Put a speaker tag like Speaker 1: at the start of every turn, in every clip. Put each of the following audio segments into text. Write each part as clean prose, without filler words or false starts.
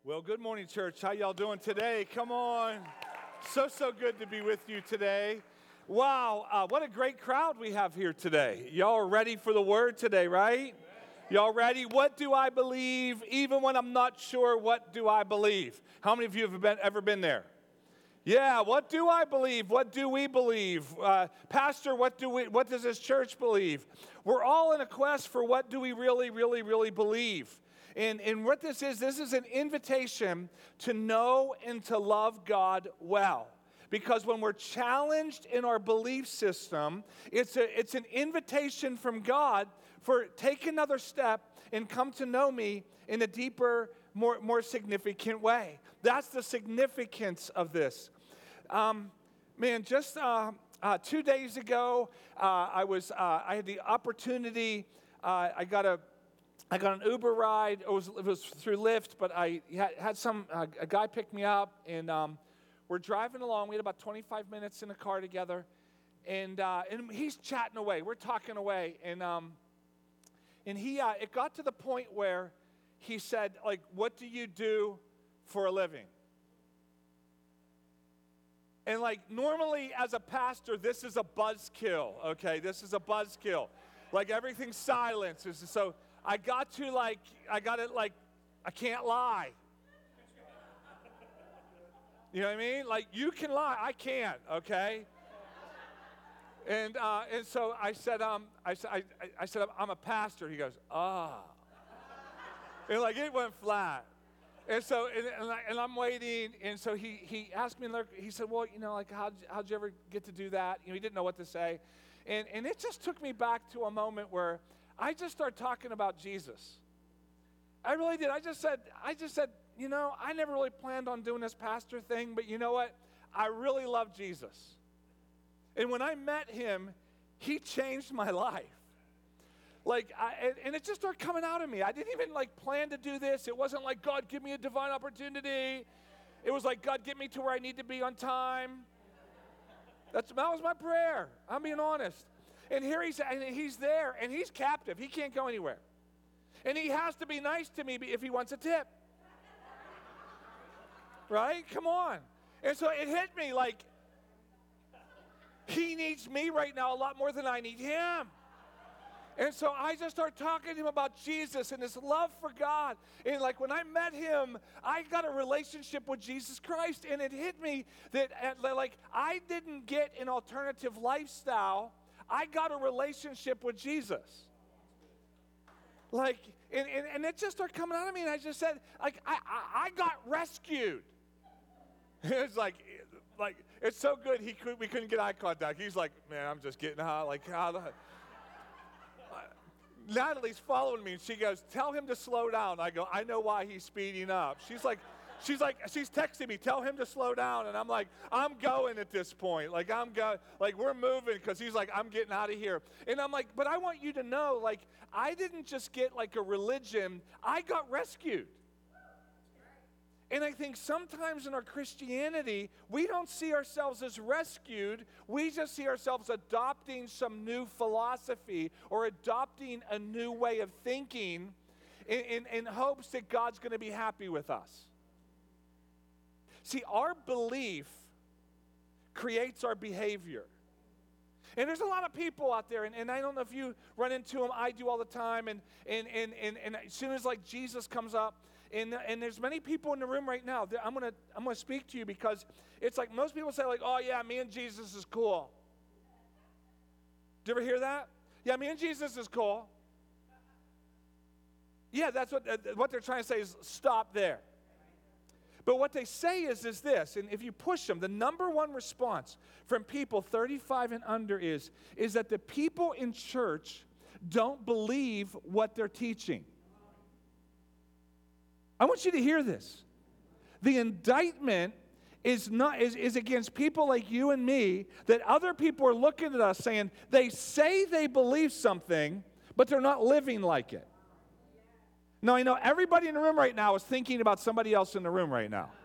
Speaker 1: Well, good morning, church. How y'all doing today? Come on. So good to be with you today. Wow, what a great crowd we have here today. Y'all are ready for the word today, right? Y'all ready? What do I believe? Even when I'm not sure, what do I believe? How many of you have ever been there? Yeah, what do I believe? What do we believe? Pastor, what does this church believe? We're all in a quest for what do we really believe. And what this is an invitation to know and to love God well. Because when we're challenged in our belief system, it's an invitation from God for take another step and come to know me in a deeper, more significant way. That's the significance of this. Just 2 days ago, I had the opportunity. I got an Uber ride. It was through Lyft, but I had a guy pick me up, and we're driving along. We had about 25 minutes in the car together, and he's chatting away. We're talking away, and it got to the point where he said, like, "What do you do for a living?" And like normally as a pastor, this is a buzzkill. Okay, this is a buzzkill. Like everything's silence. So I can't lie. You know what I mean? Like you can lie, I can't. Okay. And so I said, I'm a pastor. He goes, ah. And like it went flat. And so, and I'm waiting, and so he asked me, he said, well, like, how'd you ever get to do that? He didn't know what to say. And it just took me back to a moment where I just started talking about Jesus. I really did. I just said, I never really planned on doing this pastor thing, but you know what? I really love Jesus. And when I met him, he changed my life. And it just started coming out of me. I didn't even plan to do this. It wasn't like, God, give me a divine opportunity. It was like, God, get me to where I need to be on time. That was my prayer. I'm being honest. And here he's there, and he's captive. He can't go anywhere. And he has to be nice to me if he wants a tip. Right? Come on. And so it hit me like, he needs me right now a lot more than I need him. And so I just started talking to him about Jesus and his love for God. And when I met him, I got a relationship with Jesus Christ. And it hit me that I didn't get an alternative lifestyle. I got a relationship with Jesus. And it just started coming out of me. And I just said, I got rescued. It's like it's so good we couldn't get eye contact. He's like, man, I'm just getting high. Natalie's following me, and she goes, tell him to slow down. I go, I know why he's speeding up. She's texting me, tell him to slow down. And I'm like, I'm going at this point. We're moving because he's like, I'm getting out of here. And I'm like, but I want you to know, I didn't just get a religion. I got rescued. And I think sometimes in our Christianity, we don't see ourselves as rescued. We just see ourselves adopting some new philosophy or adopting a new way of thinking in hopes that God's going to be happy with us. See, our belief creates our behavior. And there's a lot of people out there, and I don't know if you run into them. I do all the time. And as soon as Jesus comes up, and there's many people in the room right now. I'm gonna speak to you because it's like most people say oh yeah, me and Jesus is cool. Do you ever hear that? Yeah, me and Jesus is cool. Yeah, that's what they're trying to say is stop there. But what they say is this, and if you push them, the number one response from people 35 and under is that the people in church don't believe what they're teaching. I want you to hear this. The indictment is against people like you and me, that other people are looking at us saying they say they believe something, but they're not living like it. Now, I know everybody in the room right now is thinking about somebody else in the room right now.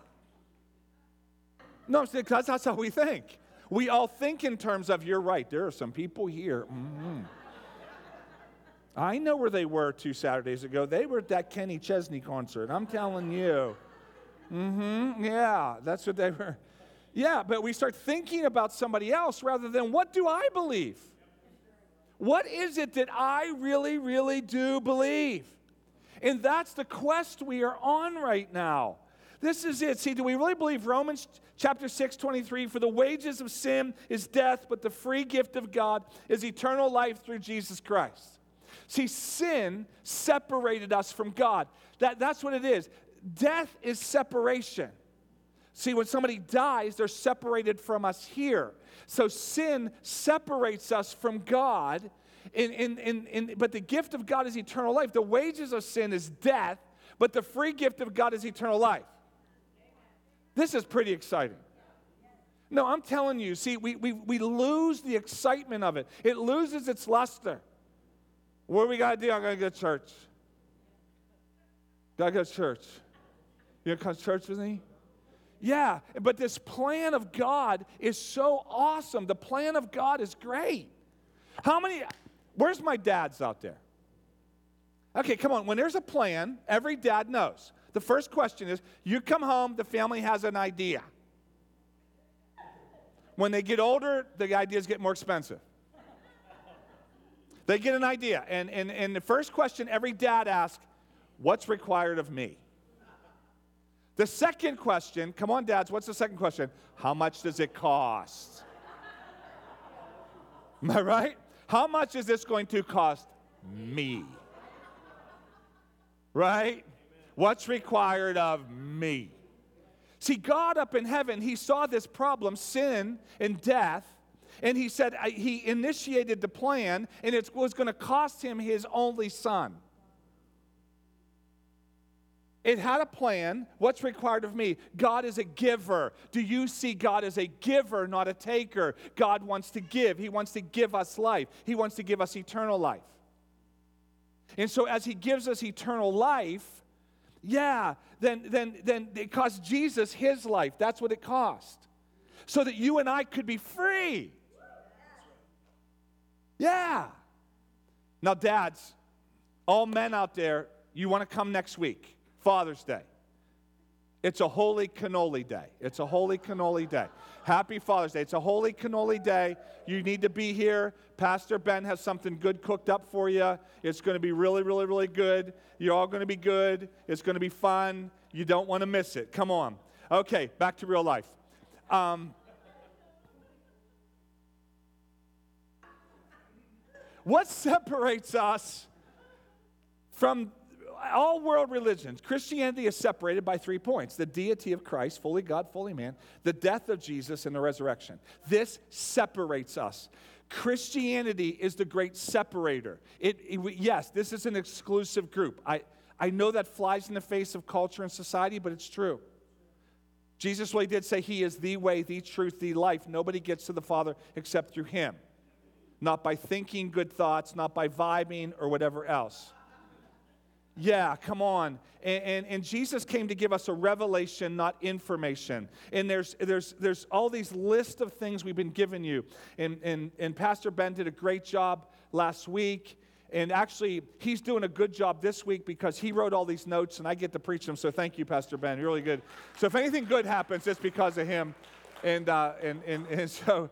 Speaker 1: No, because that's how we think. We all think in terms of, you're right, there are some people here. Mm-hmm. I know where they were 2 Saturdays ago. They were at that Kenny Chesney concert. I'm telling you. Yeah, that's what they were. Yeah, but we start thinking about somebody else rather than what do I believe? What is it that I really, really do believe? And that's the quest we are on right now. This is it. See, do we really believe Romans chapter 6:23, for the wages of sin is death, but the free gift of God is eternal life through Jesus Christ? See, sin separated us from God. That's what it is. Death is separation. See, when somebody dies, they're separated from us here. So sin separates us from God, but the gift of God is eternal life. The wages of sin is death, but the free gift of God is eternal life. This is pretty exciting. No, I'm telling you, see, we lose the excitement of it. It loses its luster. What do we got to do? I got to go to church. Got to go to church. You going to come to church with me? Yeah, but this plan of God is so awesome. The plan of God is great. Where's my dads out there? Okay, come on. When there's a plan, every dad knows. The first question is, you come home, the family has an idea. When they get older, the ideas get more expensive. They get an idea. And the first question every dad asks, what's required of me? The second question, come on, dads, what's the second question? How much does it cost? Am I right? How much is this going to cost me? Right? What's required of me? See, God up in heaven, he saw this problem, sin and death, and he said he initiated the plan, and it was going to cost him his only son. It had a plan. What's required of me? God is a giver. Do you see God as a giver, not a taker? God wants to give. He wants to give us life. He wants to give us eternal life. And so as he gives us eternal life, then it cost Jesus his life. That's what it cost. So that you and I could be free. Yeah. Now, dads, all men out there, you want to come next week. Father's Day. It's a holy cannoli day. It's a holy cannoli day. Happy Father's Day. It's a holy cannoli day. You need to be here. Pastor Ben has something good cooked up for you. It's going to be really, really, really good. You're all going to be good. It's going to be fun. You don't want to miss it. Come on. Okay, back to real life. What separates us from all world religions? Christianity is separated by 3 points: the deity of Christ, fully God, fully man, the death of Jesus, and the resurrection. This separates us. Christianity is the great separator. Yes, this is an exclusive group. I know that flies in the face of culture and society, but it's true. Jesus really did say he is the way, the truth, the life. Nobody gets to the Father except through him. Not by thinking good thoughts, not by vibing or whatever else. Yeah, come on. And Jesus came to give us a revelation, not information. And there's all these lists of things we've been giving you. And Pastor Ben did a great job last week. And actually, he's doing a good job this week because he wrote all these notes and I get to preach them. So thank you, Pastor Ben. You're really good. So if anything good happens, it's because of him. And so...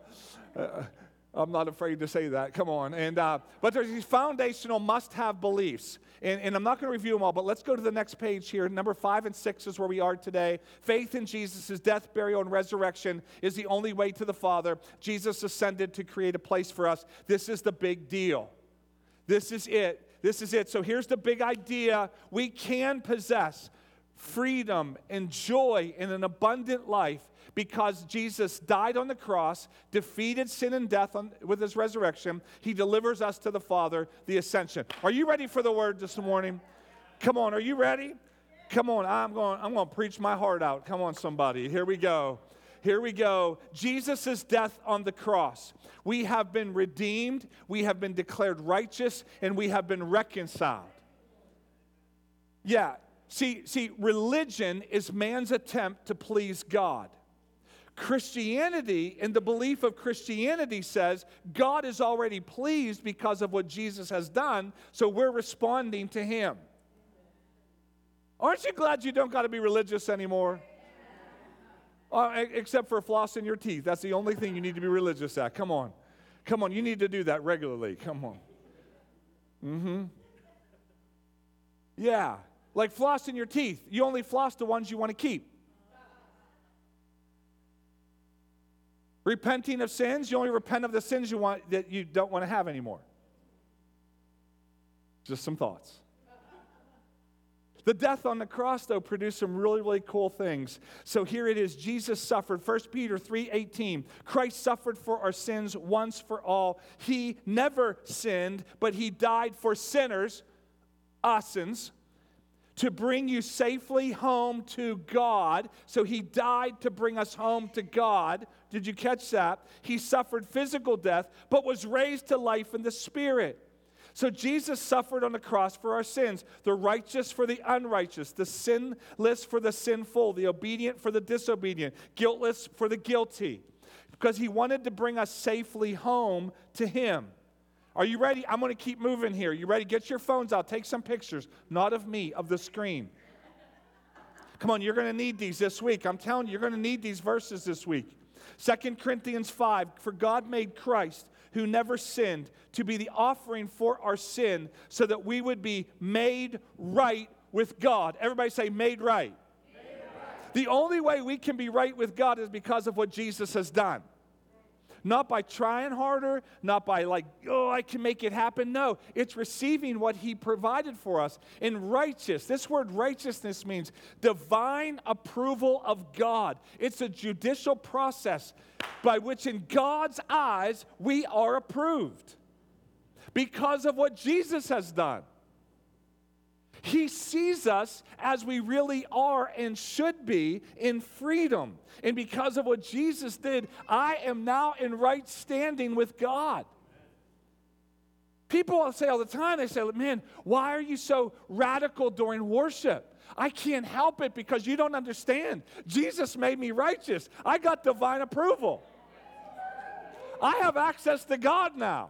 Speaker 1: I'm not afraid to say that. Come on. But there's these foundational must-have beliefs. And I'm not going to review them all, but let's go to the next page here. Number 5 and 6 is where we are today. Faith in Jesus' death, burial, and resurrection is the only way to the Father. Jesus ascended to create a place for us. This is the big deal. This is it. This is it. So here's the big idea. We can possess freedom and joy in an abundant life because Jesus died on the cross, defeated sin and death with his resurrection. He delivers us to the Father, the ascension. Are you ready for the word this morning? Come on, are you ready? Come on, I'm going to preach my heart out. Come on, somebody. Here we go. Here we go. Jesus' death on the cross. We have been redeemed, we have been declared righteous, and we have been reconciled. Yeah. See, religion is man's attempt to please God. Christianity and the belief of Christianity says God is already pleased because of what Jesus has done, so we're responding to him. Aren't you glad you don't got to be religious anymore? Except for flossing your teeth. That's the only thing you need to be religious at. Come on. Come on, you need to do that regularly. Come on. Yeah, like flossing your teeth. You only floss the ones you want to keep. Repenting of sins, you only repent of the sins that you don't want to have anymore. Just some thoughts. The death on the cross, though, produced some really, really cool things. So here it is. Jesus suffered. 1 Peter 3:18. Christ suffered for our sins once for all. He never sinned, but he died for sinners, usins, to bring you safely home to God. So he died to bring us home to God. Did you catch that? He suffered physical death, but was raised to life in the Spirit. So Jesus suffered on the cross for our sins, the righteous for the unrighteous, the sinless for the sinful, the obedient for the disobedient, guiltless for the guilty, because he wanted to bring us safely home to him. Are you ready? I'm going to keep moving here. You ready? Get your phones out. Take some pictures, not of me, of the screen. Come on, you're going to need these this week. I'm telling you, you're going to need these verses this week. 2 Corinthians 5, for God made Christ, who never sinned, to be the offering for our sin, so that we would be made right with God. Everybody say, made right. Made right. The only way we can be right with God is because of what Jesus has done. Not by trying harder, not by I can make it happen. No, it's receiving what he provided for us. And righteous, this word righteousness means divine approval of God. It's a judicial process by which in God's eyes we are approved because of what Jesus has done. He sees us as we really are and should be in freedom. And because of what Jesus did, I am now in right standing with God. People say all the time, they say, man, why are you so radical during worship? I can't help it because you don't understand. Jesus made me righteous. I got divine approval. I have access to God now.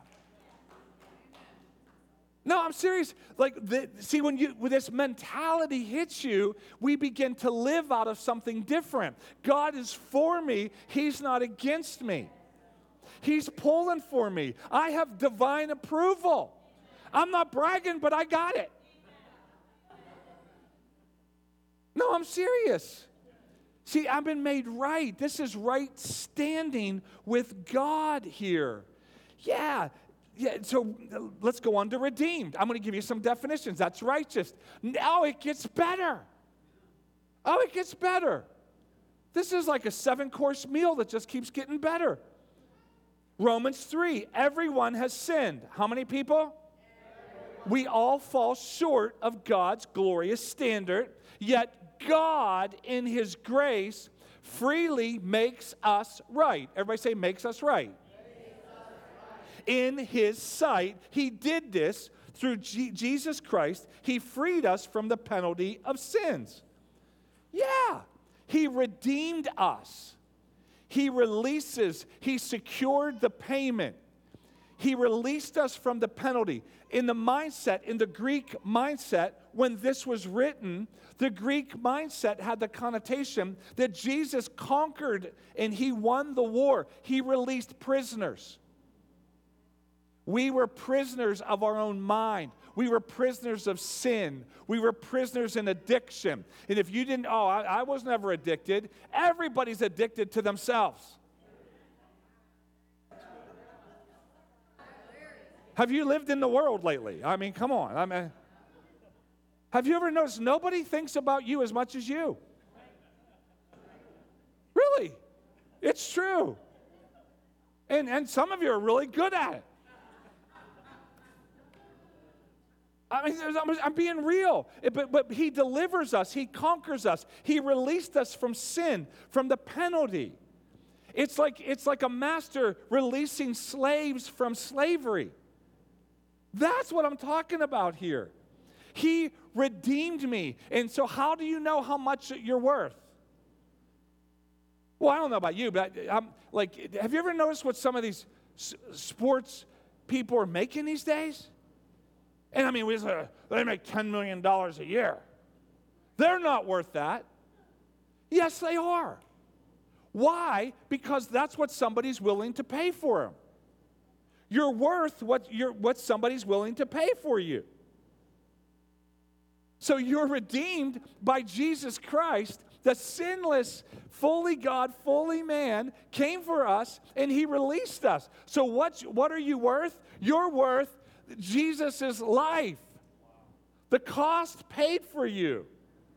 Speaker 1: No, I'm serious. When this mentality hits you, we begin to live out of something different. God is for me. He's not against me. He's pulling for me. I have divine approval. I'm not bragging, but I got it. No, I'm serious. See, I've been made right. This is right standing with God here. Yeah, so let's go on to redeemed. I'm going to give you some definitions. That's righteous. Now it gets better. Oh, it gets better. This is like a 7-course meal that just keeps getting better. Romans 3, everyone has sinned. How many people? Everyone. We all fall short of God's glorious standard, yet God, in his grace, freely makes us right. Everybody say, makes us right. In his sight, he did this through Jesus Christ. He freed us from the penalty of sins. Yeah, he redeemed us. He releases, he secured the payment. He released us from the penalty. In the mindset, in the Greek mindset, when this was written, the Greek mindset had the connotation that Jesus conquered and he won the war. He released prisoners. We were prisoners of our own mind. We were prisoners of sin. We were prisoners in addiction. And if you didn't, I was never addicted. Everybody's addicted to themselves. Have you lived in the world lately? I mean, come on. Have you ever noticed nobody thinks about you as much as you? Really? It's true. And some of you are really good at it. I mean, I'm being real. But he delivers us. He conquers us. He released us from sin, from the penalty. It's like a master releasing slaves from slavery. That's what I'm talking about here. He redeemed me. And so how do you know how much you're worth? Well, I don't know about you, but have you ever noticed what some of these sports people are making these days? And I mean, they make $10 million a year. They're not worth that. Yes, they are. Why? Because that's what somebody's willing to pay for them. You're worth what somebody's willing to pay for you. So you're redeemed by Jesus Christ. The sinless, fully God, fully man came for us, and he released us. So what are you worth? You're worth Jesus' life. The cost paid for you.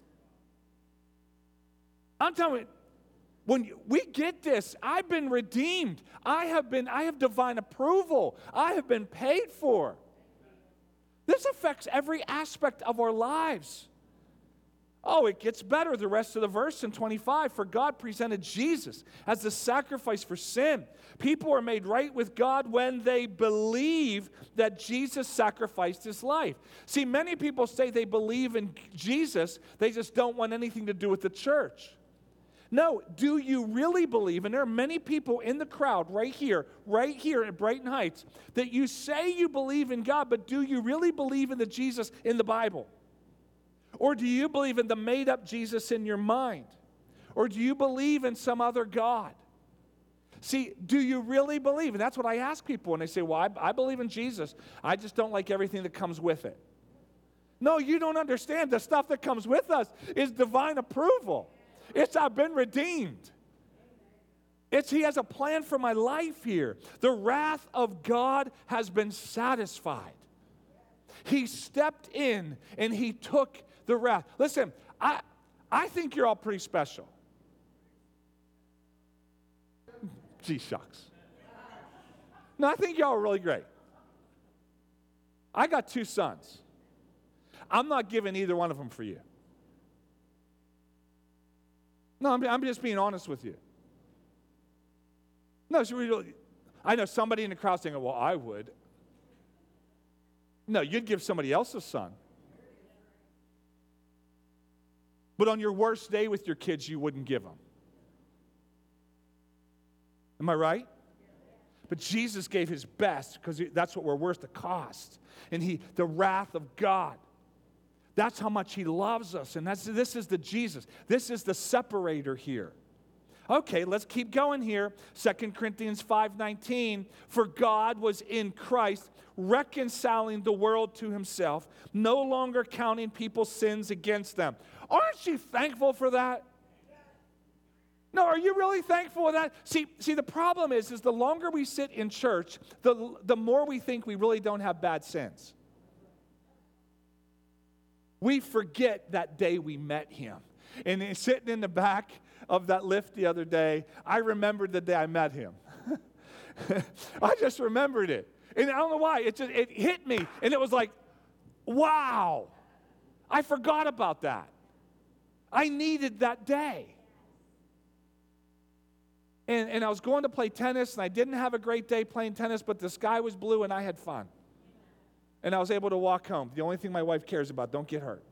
Speaker 1: I'm telling you, when we get this, I've been redeemed. I have divine approval. I have been paid for. This affects every aspect of our lives. Oh, it gets better. The rest of the verse in 25, for God presented Jesus as the sacrifice for sin. People are made right with God when they believe that Jesus sacrificed his life. See, many people say they believe in Jesus, they just don't want anything to do with the church. No, do you really believe, and there are many people in the crowd right here at Brighton Heights, that you say you believe in God, but do you really believe in the Jesus in the Bible? Or do you believe in the made-up Jesus in your mind? Or do you believe in some other God? See, do you really believe? And that's what I ask people when they say, well, I believe in Jesus. I just don't like everything that comes with it. No, you don't understand. The stuff that comes with us is divine approval. It's I've been redeemed. It's he has a plan for my life here. The wrath of God has been satisfied. He stepped in and he took the wrath. Listen, I think you're all pretty special. Gee shucks. No, I think y'all are really great. I got 2 sons. I'm not giving either one of them for you. No, I'm just being honest with you. No, I know somebody in the crowd saying, well, I would. No, you'd give somebody else a son. But on your worst day with your kids, you wouldn't give them. Am I right? But Jesus gave his best because that's what we're worth, the cost. And the wrath of God. That's how much he loves us. And this is the Jesus. This is the separator here. Okay, let's keep going here. 2 Corinthians 5:19. For God was in Christ, reconciling the world to himself, no longer counting people's sins against them. Aren't you thankful for that? No, are you really thankful for that? See, the problem is the longer we sit in church, the more we think we really don't have bad sins. We forget that day we met him. And sitting in the back of that lift the other day, I remembered the day I met him. I just remembered it. And I don't know why. It hit me. And it was like, wow. I forgot about that. I needed that day. And I was going to play tennis, and I didn't have a great day playing tennis, but the sky was blue, and I had fun. And I was able to walk home. The only thing my wife cares about, don't get hurt.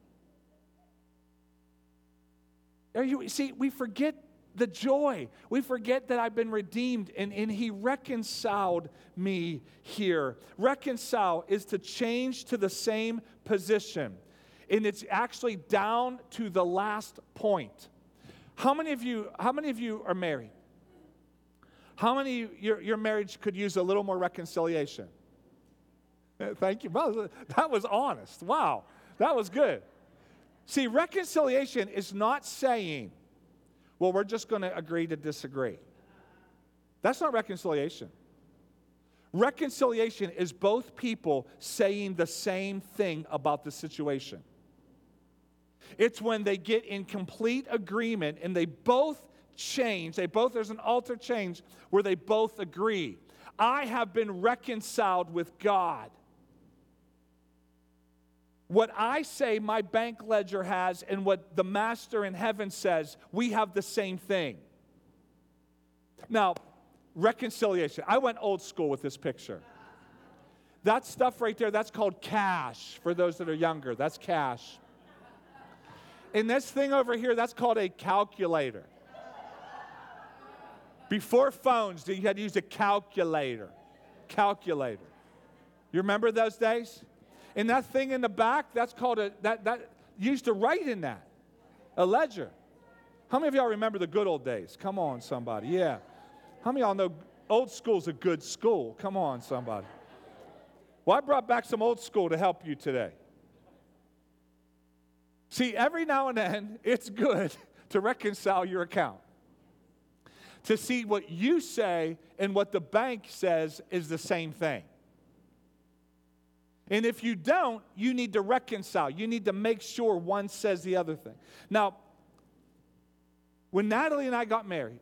Speaker 1: See, we forget the joy. We forget that I've been redeemed, and he reconciled me here. Reconcile is to change to the same position. And it's actually down to the last point. How many of you are married? How many your marriage could use a little more reconciliation? Thank you. Well, that was honest. Wow, that was good. See, reconciliation is not saying, well, we're just going to agree to disagree. That's not reconciliation. Reconciliation is both people saying the same thing about the situation. It's when they get in complete agreement and they both change. There's an altar change where they both agree. I have been reconciled with God. What I say my bank ledger has and what the Master in heaven says, we have the same thing. Now, reconciliation. I went old school with this picture. That stuff right there, that's called cash. For those that are younger, that's cash. And this thing over here, that's called a calculator. Before phones, you had to use a calculator. Calculator. You remember those days? And that thing in the back, that's called that you used to write in that. A ledger. How many of y'all remember the good old days? Come on, somebody. Yeah. How many of y'all know old school's a good school? Come on, somebody. Well, I brought back some old school to help you today. See, every now and then, it's good to reconcile your account. To see what you say and what the bank says is the same thing. And if you don't, you need to reconcile. You need to make sure one says the other thing. Now, when Natalie and I got married,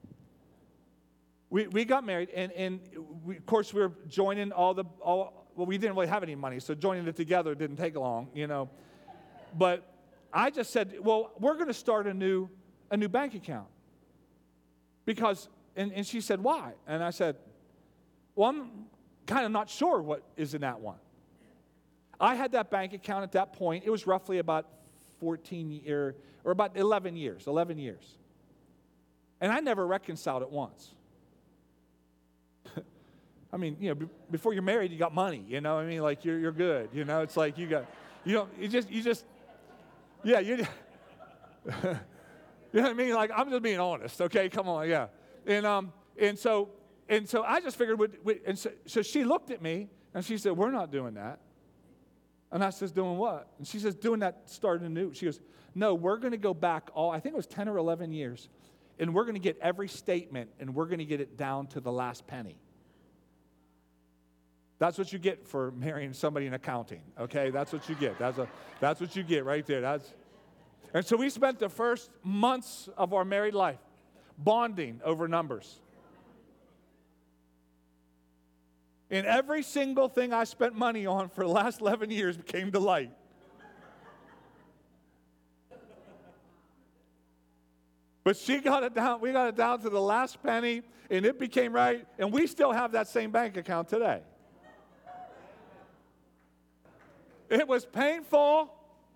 Speaker 1: we got married, and of course, we were joining well, we didn't really have any money, so joining it together didn't take long, you know. But I just said, well, we're going to start a new bank account. Because, and she said, why? And I said, well, I'm kind of not sure what is in that one. I had that bank account at that point. It was roughly about 14 years, or about 11 years. And I never reconciled it once. I mean, you know, before you're married, you got money, you know what I mean? Like, you're good, you know? It's like you just, yeah, you know what I mean? Like, I'm just being honest, okay? Come on, yeah. And so I just figured, so she looked at me, and she said, we're not doing that. And I says, doing what? And she says, doing that, starting anew. She goes, no, we're going to go back I think it was 10 or 11 years, and we're going to get every statement, and we're going to get it down to the last penny. That's what you get for marrying somebody in accounting, okay? That's what you get. That's what you get right there. And so we spent the first months of our married life bonding over numbers. And every single thing I spent money on for the last 11 years came to light. But she got it down, we got it down to the last penny, and it became right, and we still have that same bank account today. It was painful.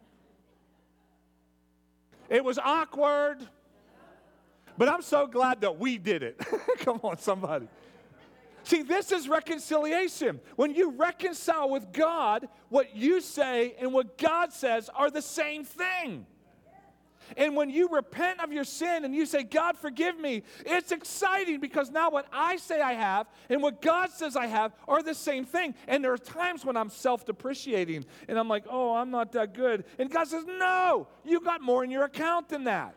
Speaker 1: It was awkward. But I'm so glad that we did it. Come on, somebody. See, this is reconciliation. When you reconcile with God, what you say and what God says are the same thing. And when you repent of your sin and you say, God, forgive me, it's exciting because now what I say I have and what God says I have are the same thing. And there are times when I'm self-depreciating and I'm like, oh, I'm not that good. And God says, no, you got more in your account than that.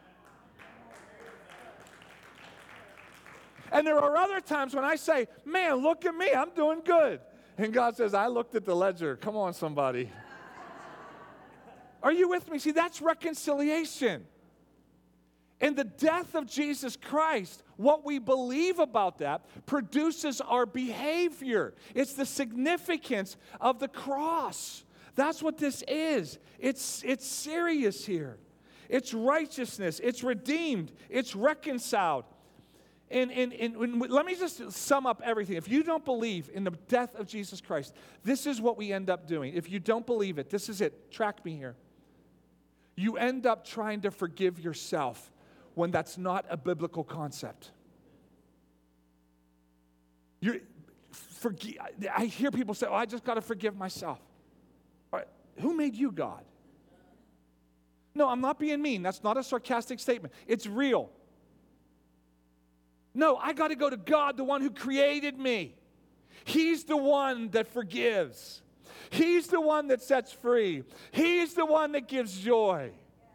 Speaker 1: And there are other times when I say, man, look at me, I'm doing good. And God says, I looked at the ledger. Come on, somebody. Are you with me? See, that's reconciliation. And the death of Jesus Christ, what we believe about that, produces our behavior. It's the significance of the cross. That's what this is. It's serious here. It's righteousness. It's redeemed. It's reconciled. And let me just sum up everything. If you don't believe in the death of Jesus Christ, this is what we end up doing. If you don't believe it, this is it. Track me here. You end up trying to forgive yourself when that's not a biblical concept. I hear people say, oh, I just got to forgive myself. All right, who made you God? No, I'm not being mean. That's not a sarcastic statement. It's real. No, I got to go to God, the one who created me. He's the one that forgives. He's the one that sets free. He's the one that gives joy.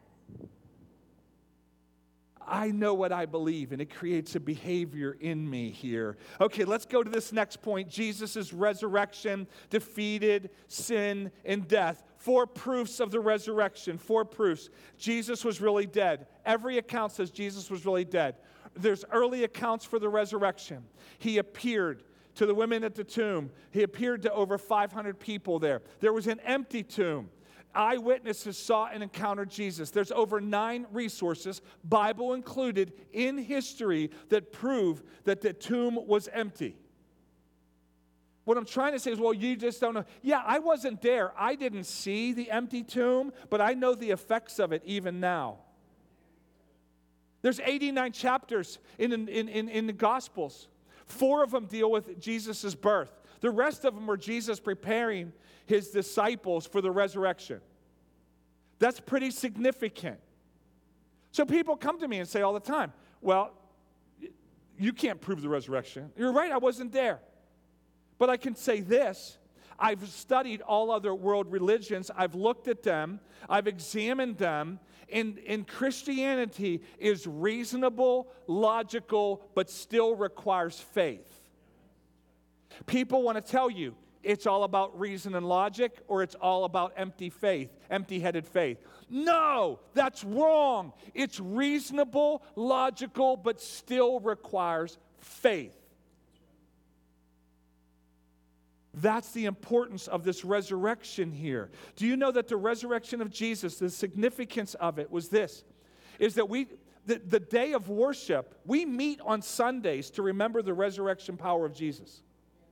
Speaker 1: I know what I believe, and it creates a behavior in me here. Okay, let's go to this next point. Jesus' resurrection defeated sin and death. 4 proofs of the resurrection. 4 proofs. Jesus was really dead. Every account says Jesus was really dead. There's early accounts for the resurrection. He appeared to the women at the tomb. He appeared to over 500 people there. There was an empty tomb. Eyewitnesses saw and encountered Jesus. There's over 9 resources, Bible included, in history that prove that the tomb was empty. What I'm trying to say is, well, you just don't know. Yeah, I wasn't there. I didn't see the empty tomb, but I know the effects of it even now. There's 89 chapters in the Gospels. 4 of them deal with Jesus' birth. The rest of them are Jesus preparing his disciples for the resurrection. That's pretty significant. So people come to me and say all the time, well, you can't prove the resurrection. You're right, I wasn't there. But I can say this. I've studied all other world religions. I've looked at them. I've examined them. And Christianity is reasonable, logical, but still requires faith. People want to tell you it's all about reason and logic, or it's all about empty faith, empty-headed faith. No, that's wrong. It's reasonable, logical, but still requires faith. That's the importance of this resurrection here. Do you know that the resurrection of Jesus, the significance of it was this, is that the day of worship, we meet on Sundays to remember the resurrection power of Jesus.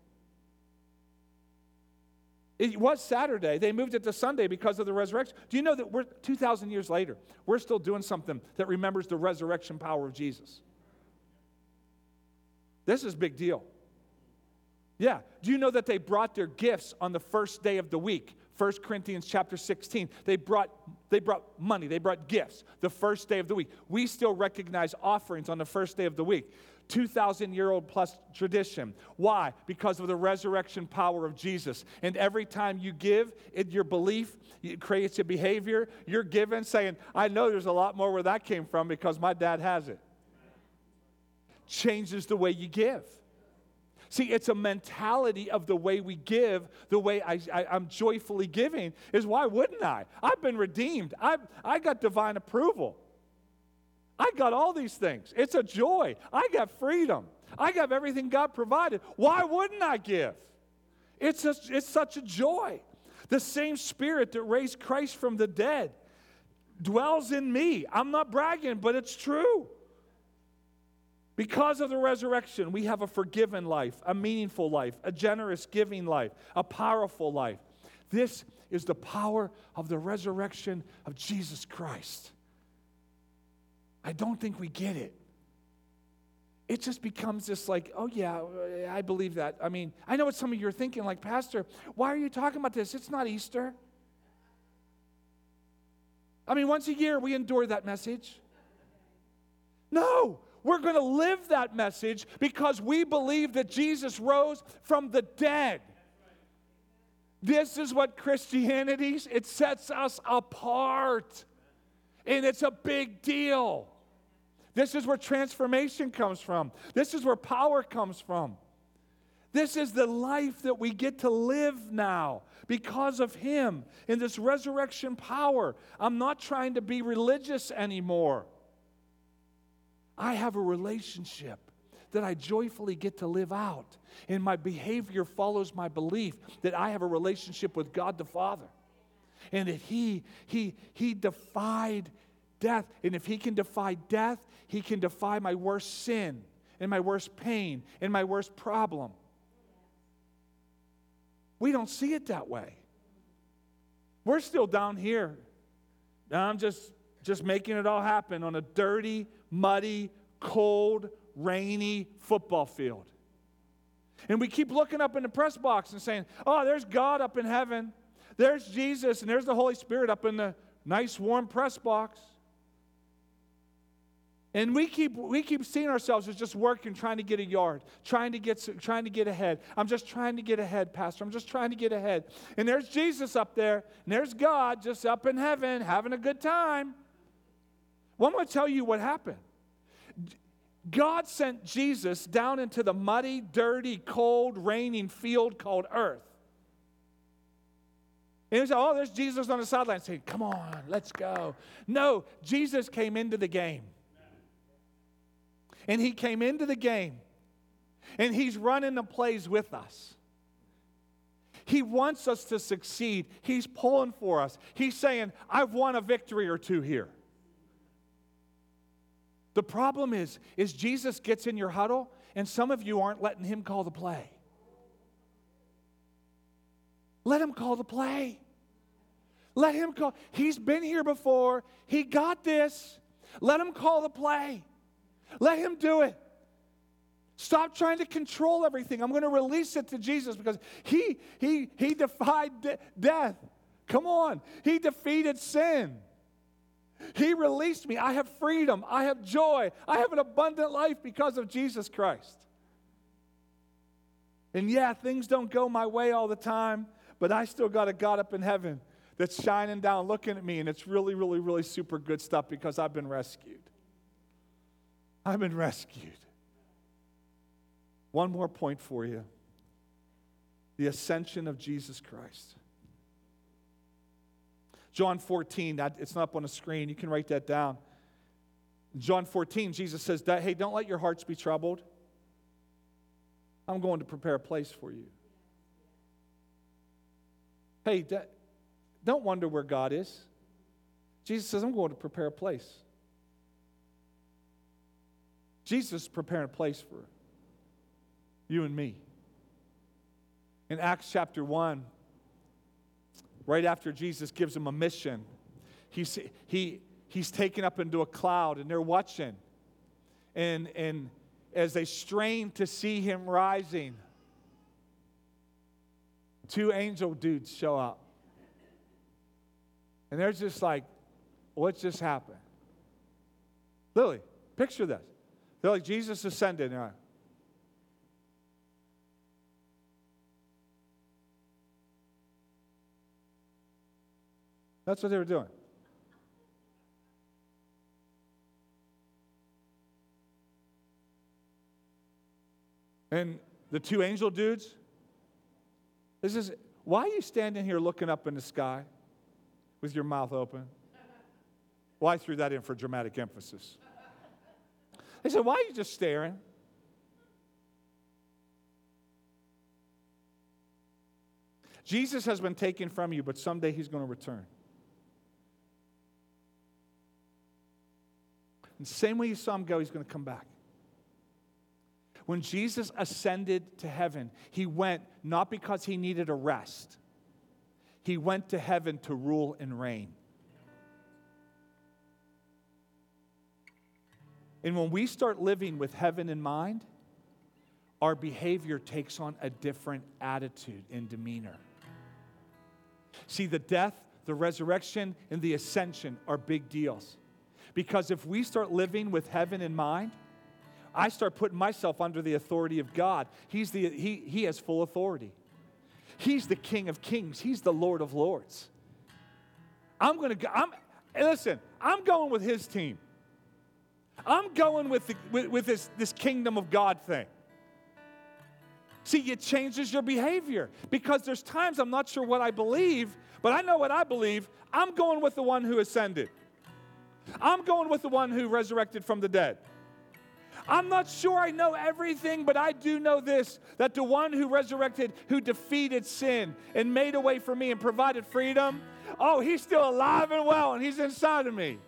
Speaker 1: It was Saturday. They moved it to Sunday because of the resurrection. Do you know that we're 2,000 years later, we're still doing something that remembers the resurrection power of Jesus? This is a big deal. Yeah. Do you know that they brought their gifts on the first day of the week? 1 Corinthians chapter 16. They brought money. They brought gifts the first day of the week. We still recognize offerings on the first day of the week. 2,000-year-old plus tradition. Why? Because of the resurrection power of Jesus. And every time you give, your belief, it creates a behavior. You're giving, saying, I know there's a lot more where that came from because my dad has it. Changes the way you give. See, it's a mentality of the way we give, the way I'm joyfully giving, is why wouldn't I? I've been redeemed. I got divine approval. I got all these things. It's a joy. I got freedom. I got everything God provided. Why wouldn't I give? It's such a joy. The same Spirit that raised Christ from the dead dwells in me. I'm not bragging, but it's true. Because of the resurrection, we have a forgiven life, a meaningful life, a generous giving life, a powerful life. This is the power of the resurrection of Jesus Christ. I don't think we get it. It just becomes this like, oh yeah, I believe that. I mean, I know what some of you are thinking, like, Pastor, why are you talking about this? It's not Easter. I mean, once a year we endure that message. No, we're going to live that message because we believe that Jesus rose from the dead. This is what Christianity is. It sets us apart. And it's a big deal. This is where transformation comes from. This is where power comes from. This is the life that we get to live now because of Him in this resurrection power. I'm not trying to be religious anymore. I have a relationship that I joyfully get to live out. And my behavior follows my belief that I have a relationship with God the Father. And that He defied death. And if He can defy death, He can defy my worst sin and my worst pain and my worst problem. We don't see it that way. We're still down here. I'm just making it all happen on a dirty, muddy, cold, rainy football field. And we keep looking up in the press box and saying, oh, there's God up in heaven. There's Jesus, and there's the Holy Spirit up in the nice, warm press box. And we keep seeing ourselves as just working, trying to get a yard, trying to get ahead. I'm just trying to get ahead, Pastor. I'm just trying to get ahead. And there's Jesus up there, and there's God just up in heaven having a good time. Well, I'm going to tell you what happened. God sent Jesus down into the muddy, dirty, cold, raining field called earth. And he said, oh, there's Jesus on the sideline saying, come on, let's go. No, Jesus came into the game. And He came into the game. And He's running the plays with us. He wants us to succeed. He's pulling for us. He's saying, I've won a victory or two here. The problem is Jesus gets in your huddle, and some of you aren't letting Him call the play. Let Him call the play. Let Him call. He's been here before. He got this. Let him call the play. Let him do it. Stop trying to control everything. I'm going to release it to Jesus because he defied death. Come on. He defeated sin. He released me. I have freedom. I have joy. I have an abundant life because of Jesus Christ. And yeah, things don't go my way all the time, but I still got a God up in heaven that's shining down, looking at me, and it's really, really, really super good stuff because I've been rescued. I've been rescued. One more point for you. The ascension of Jesus Christ. John 14, it's not up on the screen. You can write that down. John 14, Jesus says, hey, don't let your hearts be troubled. I'm going to prepare a place for you. Hey, don't wonder where God is. Jesus says, I'm going to prepare a place. Jesus is preparing a place for you and me. In Acts chapter 1, right after Jesus gives them a mission, he's taken up into a cloud, and they're watching. And as they strain to see him rising, 2 angel dudes show up. And they're just like, what just happened? Literally, picture this. They're like, Jesus ascended. And that's what they were doing. And the 2 angel dudes, why are you standing here looking up in the sky with your mouth open? Well, I threw that in for dramatic emphasis. They said, why are you just staring? Jesus has been taken from you, but someday he's going to return. And the same way you saw him go, he's going to come back. When Jesus ascended to heaven, he went not because he needed a rest. He went to heaven to rule and reign. And when we start living with heaven in mind, our behavior takes on a different attitude and demeanor. See, the death, the resurrection, and the ascension are big deals. Because if we start living with heaven in mind, I start putting myself under the authority of God. He has full authority. He's the King of Kings. He's the Lord of Lords. I'm going with his team. I'm going with this kingdom of God thing. See, it changes your behavior because there's times I'm not sure what I believe, but I know what I believe. I'm going with the one who ascended. I'm going with the one who resurrected from the dead. I'm not sure I know everything, but I do know this, that the one who resurrected, who defeated sin and made a way for me and provided freedom, he's still alive and well, and he's inside of me.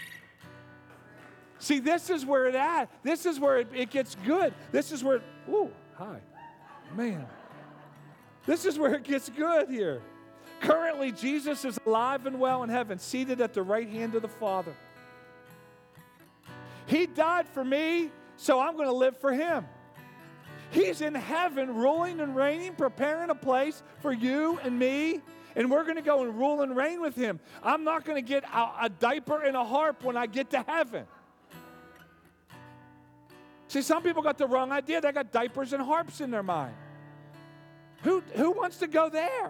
Speaker 1: See, this is where it's at. This is where it gets good. This is where, this is where it gets good here. Currently, Jesus is alive and well in heaven, seated at the right hand of the Father. He died for me, so I'm going to live for him. He's in heaven, ruling and reigning, preparing a place for you and me, and we're going to go and rule and reign with him. I'm not going to get a diaper and a harp when I get to heaven. See, some people got the wrong idea. They got diapers and harps in their mind. Who wants to go there?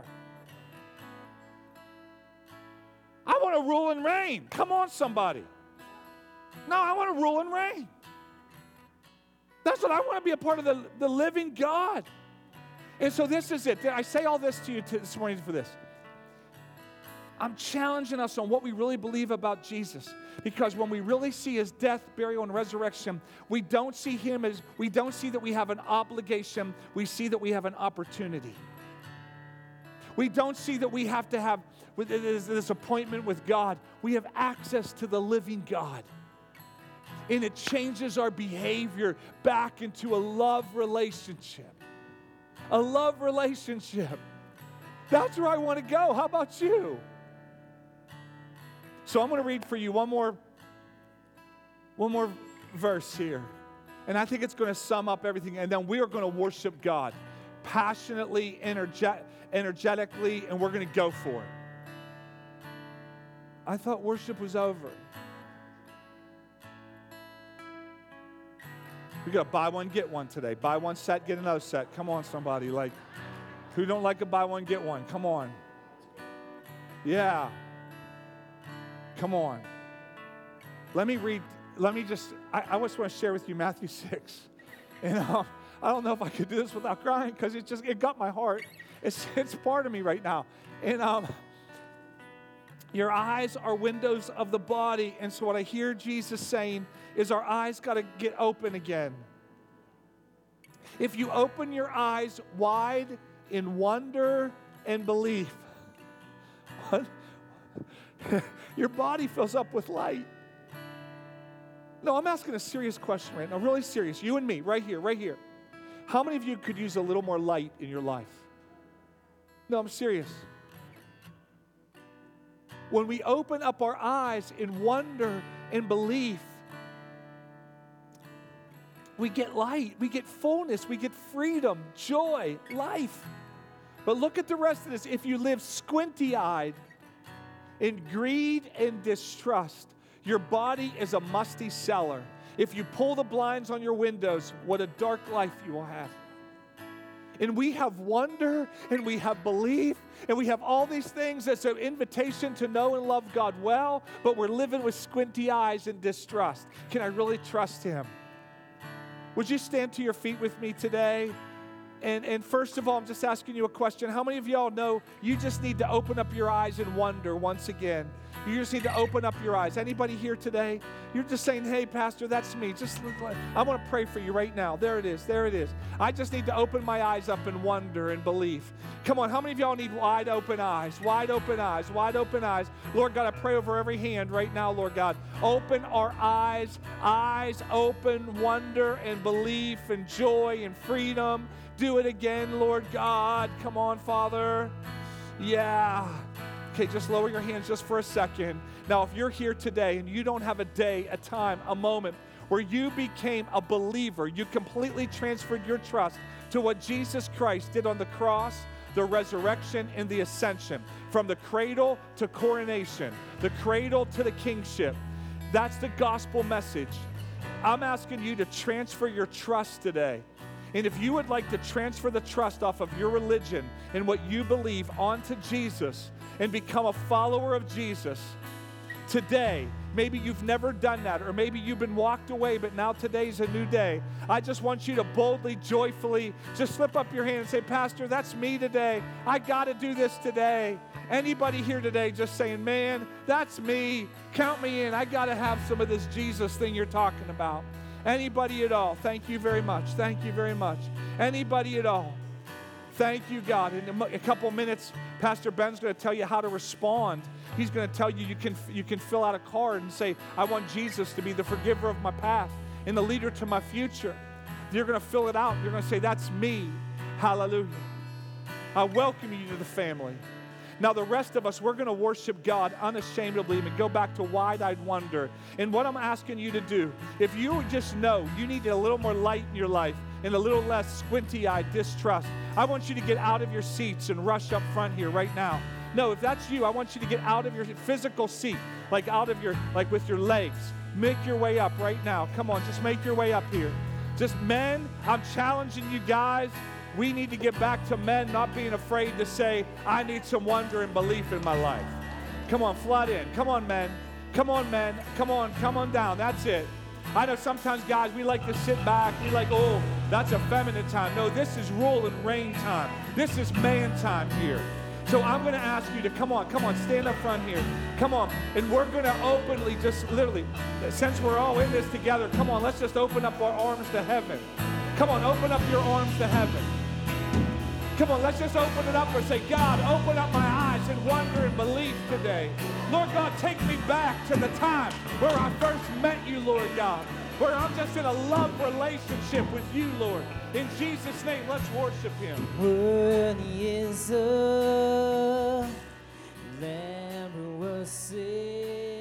Speaker 1: I want to rule and reign. Come on, somebody. No, I want to rule and reign. That's what I want to be, a part of the living God. And so this is it. I say all this to you this morning for this. I'm challenging us on what we really believe about Jesus. Because when we really see his death, burial, and resurrection, we don't see that we have an obligation. We see that we have an opportunity. We don't see that we have to have this appointment with God. We have access to the living God. And it changes our behavior back into a love relationship. A love relationship. That's where I want to go. How about you? So I'm going to read for you one more One more verse here. And I think it's going to sum up everything. And then we are going to worship God passionately, energetically, and we're going to go for it. I thought worship was over. We got to buy one, get one today. Buy one set, get another set. Come on, somebody. Like, who don't like a buy one, get one? Come on. Yeah. Come on. I just want to share with you Matthew 6. And I don't know if I could do this without crying because it got my heart. It's part of me right now. And your eyes are windows of the body. And so what I hear Jesus saying is our eyes got to get open again. If you open your eyes wide in wonder and belief, your body fills up with light. No, I'm asking a serious question right now, really serious. You and me, right here. How many of you could use a little more light in your life? No, I'm serious. When we open up our eyes in wonder and belief, we get light, we get fullness, we get freedom, joy, life. But look at the rest of this. If you live squinty-eyed in greed and distrust, your body is a musty cellar. If you pull the blinds on your windows, what a dark life you will have. And we have wonder, and we have belief, and we have all these things that's an invitation to know and love God well, but we're living with squinty eyes and distrust. Can I really trust Him? Would you stand to your feet with me today? And first of all, I'm just asking you a question. How many of y'all know you just need to open up your eyes and wonder once again? You just need to open up your eyes. Anybody here today? You're just saying, hey, Pastor, that's me. I want to pray for you right now. There it is. I just need to open my eyes up in wonder and belief. Come on, how many of y'all need wide open eyes? Wide open eyes, wide open eyes. Lord God, I pray over every hand right now, Lord God. Open our eyes open, wonder and belief and joy and freedom. Do it again, Lord God. Come on, Father. Yeah. Okay, just lower your hands just for a second. Now, if you're here today and you don't have a day, a time, a moment where you became a believer, you completely transferred your trust to what Jesus Christ did on the cross, the resurrection, and the ascension, from the cradle to coronation, the cradle to the kingship. That's the gospel message. I'm asking you to transfer your trust today. And if you would like to transfer the trust off of your religion and what you believe onto Jesus and become a follower of Jesus, today, maybe you've never done that, or maybe you've been walked away, but now today's a new day. I just want you to boldly, joyfully, just slip up your hand and say, Pastor, that's me today. I got to do this today. Anybody here today just saying, man, that's me. Count me in. I got to have some of this Jesus thing you're talking about. Anybody at all? Thank you very much. Thank you very much. Anybody at all? Thank you, God. In a couple minutes, Pastor Ben's going to tell you how to respond. He's going to tell you you can fill out a card and say, I want Jesus to be the forgiver of my past and the leader to my future. You're going to fill it out. You're going to say, that's me. Hallelujah. I welcome you to the family. Now, the rest of us, we're going to worship God unashamedly and go back to wide-eyed wonder. And what I'm asking you to do, if you just know you need a little more light in your life and a little less squinty-eyed distrust, I want you to get out of your seats and rush up front here right now. No, if that's you, I want you to get out of your physical seat, like with your legs. Make your way up right now. Come on, just make your way up here. Just men, I'm challenging you guys. We need to get back to men not being afraid to say, I need some wonder and belief in my life. Come on, flood in. Come on, men. Come on, men. Come on down. That's it. I know sometimes, guys, we like to sit back. We like, oh, that's a feminine time. No, this is rule and reign time. This is man time here. So I'm going to ask you to come on, stand up front here. Come on. And we're going to openly, just literally, since we're all in this together, come on, let's just open up our arms to heaven. Come on, open up your arms to heaven. Come on, let's just open it up and say, God, open up my eyes in wonder and belief today. Lord God, take me back to the time where I first met you, Lord God, where I'm just in a love relationship with you, Lord. In Jesus' name, let's worship Him.
Speaker 2: Worthy is the Lamb who was slain.